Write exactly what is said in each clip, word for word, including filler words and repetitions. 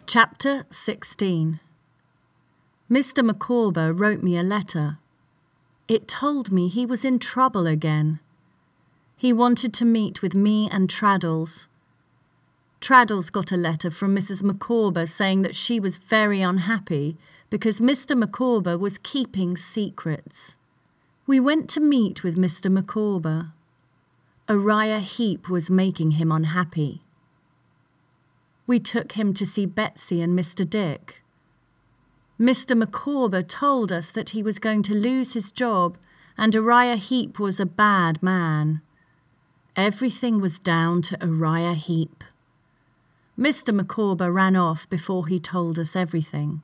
Chapter sixteen. Mister Micawber wrote me a letter. It told me he was in trouble again. He wanted to meet with me and Traddles. Traddles got a letter from Missus Micawber saying that she was very unhappy because Mister Micawber was keeping secrets. We went to meet with Mister Micawber. Uriah Heep was making him unhappy. We took him to see Betsy and Mister Dick. Mister Micawber told us that he was going to lose his job and Uriah Heep was a bad man. Everything was down to Uriah Heep. Mister Micawber ran off before he told us everything.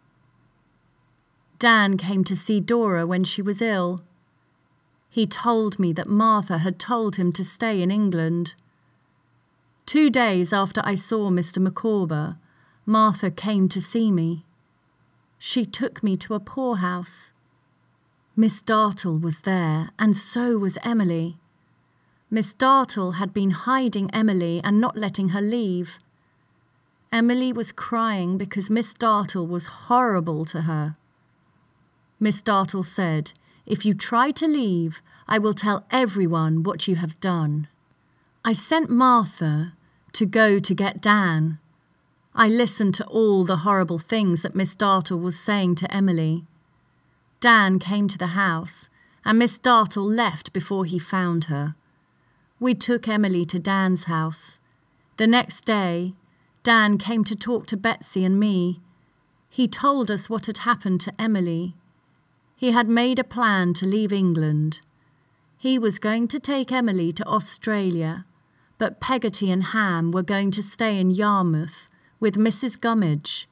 Dan came to see Dora when she was ill. He told me that Martha had told him to stay in England. Two days after I saw Mister Micawber, Martha came to see me. She took me to a poorhouse. Miss Dartle was there, and so was Emily. Miss Dartle had been hiding Emily and not letting her leave. Emily was crying because Miss Dartle was horrible to her. Miss Dartle said, "If you try to leave, I will tell everyone what you have done." I sent Martha to go to get Dan. I listened to all the horrible things that Miss Dartle was saying to Emily. Dan came to the house, and Miss Dartle left before he found her. We took Emily to Dan's house. The next day, Dan came to talk to Betsy and me. He told us what had happened to Emily. He had made a plan to leave England. He was going to take Emily to Australia, but Peggotty and Ham were going to stay in Yarmouth with Missus Gummidge.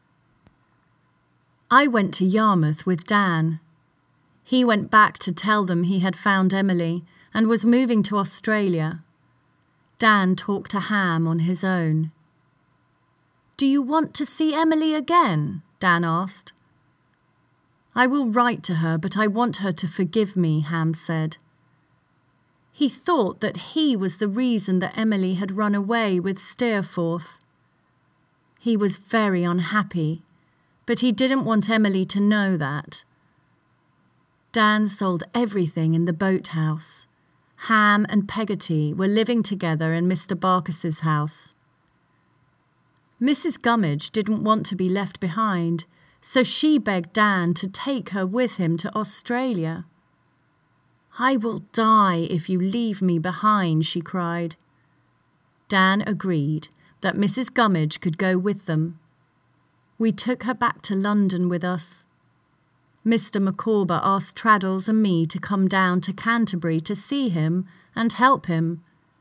I went to Yarmouth with Dan. He went back to tell them he had found Emily and was moving to Australia. Dan talked to Ham on his own. "Do you want to see Emily again?" Dan asked. "I will write to her, but I want her to forgive me," Ham said. He thought that he was the reason that Emily had run away with Steerforth. He was very unhappy, but he didn't want Emily to know that. Dan sold everything in the boathouse. Ham and Peggotty were living together in Mister Barkis's house. Missus Gummidge didn't want to be left behind, so she begged Dan to take her with him to Australia. "I will die if you leave me behind," she cried. Dan agreed that Missus Gummidge could go with them. We took her back to London with us. Mister Micawber asked Traddles and me to come down to Canterbury to see him and help him.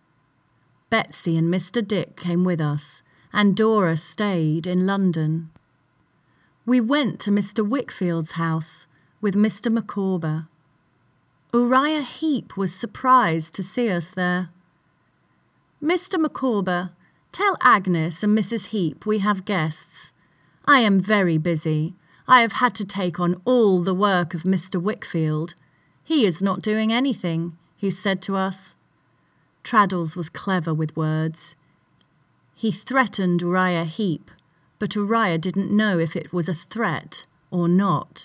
Betsy and Mister Dick came with us, and Dora stayed in London. We went to Mister Wickfield's house with Mister Micawber. Uriah Heep was surprised to see us there. "Mister Micawber, tell Agnes and Missus Heep we have guests. I am very busy. I have had to take on all the work of Mister Wickfield. He is not doing anything," he said to us. Traddles was clever with words. He threatened Uriah Heep, but Uriah didn't know if it was a threat or not.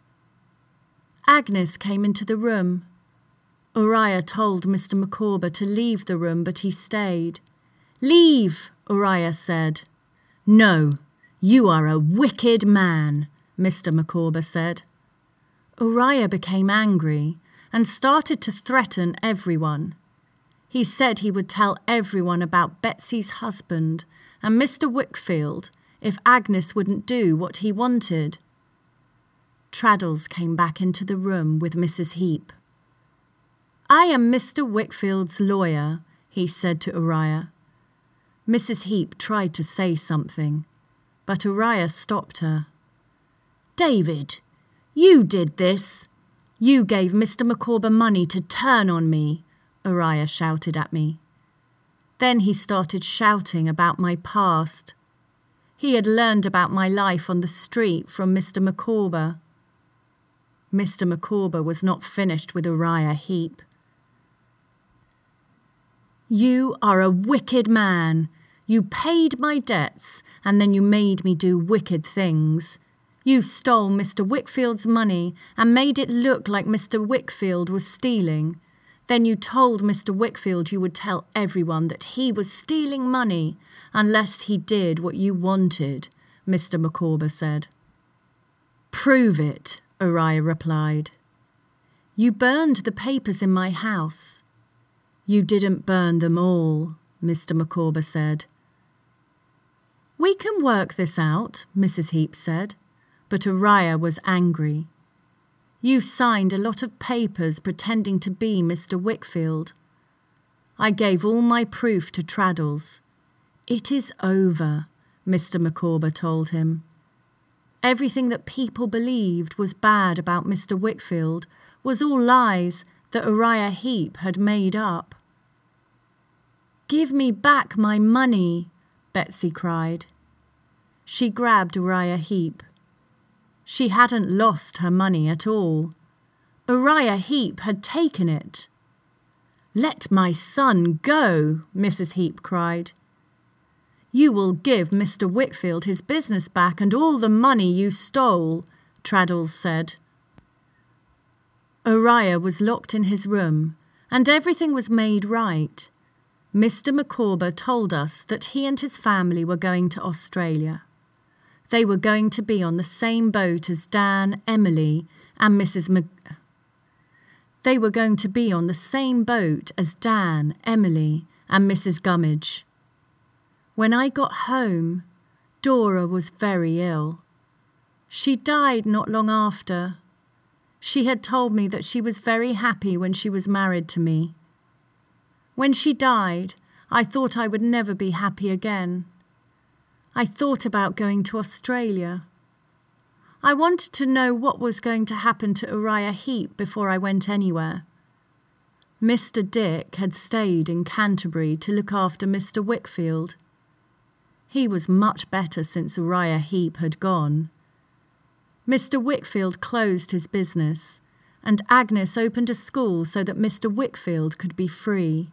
Agnes came into the room. Uriah told Mister Micawber to leave the room, but he stayed. "Leave," Uriah said. "No, you are a wicked man," Mister Micawber said. Uriah became angry and started to threaten everyone. He said he would tell everyone about Betsy's husband and Mister Wickfield if Agnes wouldn't do what he wanted. Traddles came back into the room with Missus Heep. "I am Mister Wickfield's lawyer," he said to Uriah. Missus Heep tried to say something, but Uriah stopped her. "David, you did this. You gave Mister Micawber money to turn on me," Uriah shouted at me. Then he started shouting about my past. He had learned about my life on the street from Mister Micawber. Mister Micawber was not finished with Uriah Heep. "You are a wicked man. You paid my debts, and then you made me do wicked things. You stole Mister Wickfield's money and made it look like Mister Wickfield was stealing. Then you told Mister Wickfield you would tell everyone that he was stealing money unless he did what you wanted, Mister Micawber said. Prove it, Uriah replied. You burned the papers in my house. You didn't burn them all, Mister Micawber said. We can work this out, Missus Heep said, but Uriah was angry. You signed a lot of papers pretending to be Mister Wickfield. I gave all my proof to Traddles. It is over, Mister Micawber told him. Everything that people believed was bad about Mister Wickfield was all lies that Uriah Heep had made up. Give me back my money, Betsy cried. She grabbed Uriah Heep. She hadn't lost her money at all. Uriah Heep had taken it. Let my son go, Missus Heep cried. You will give Mister Wickfield his business back and all the money you stole, Traddles said. Uriah was locked in his room, and everything was made right. Mister Micawber told us that he and his family were going to Australia. They were going to be on the same boat as Dan, Emily, and Missus Mc... They were going to be on the same boat as Dan, Emily, and Missus Gummidge. When I got home, Dora was very ill. She died not long after. She had told me that she was very happy when she was married to me. When she died, I thought I would never be happy again. I thought about going to Australia. I wanted to know what was going to happen to Uriah Heep before I went anywhere. Mister Dick had stayed in Canterbury to look after Mister Wickfield. He was much better since Uriah Heep had gone. Mister Wickfield closed his business, and Agnes opened a school so that Mister Wickfield could be free.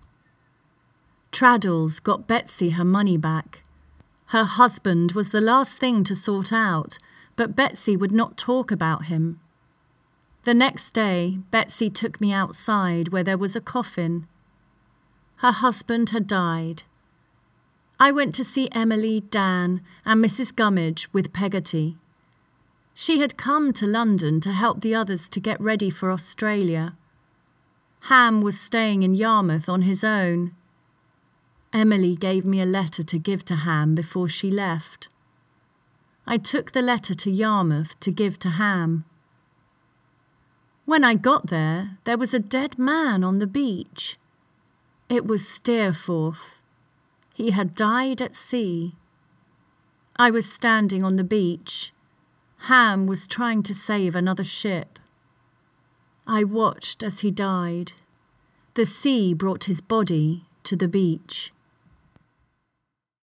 Traddles got Betsy her money back. Her husband was the last thing to sort out, but Betsy would not talk about him. The next day, Betsy took me outside where there was a coffin. Her husband had died. I went to see Emily, Dan, and Missus Gummidge with Peggotty. She had come to London to help the others to get ready for Australia. Ham was staying in Yarmouth on his own. Emily gave me a letter to give to Ham before she left. I took the letter to Yarmouth to give to Ham. When I got there, there was a dead man on the beach. It was Steerforth. He had died at sea. I was standing on the beach. Ham was trying to save another ship. I watched as he died. The sea brought his body to the beach.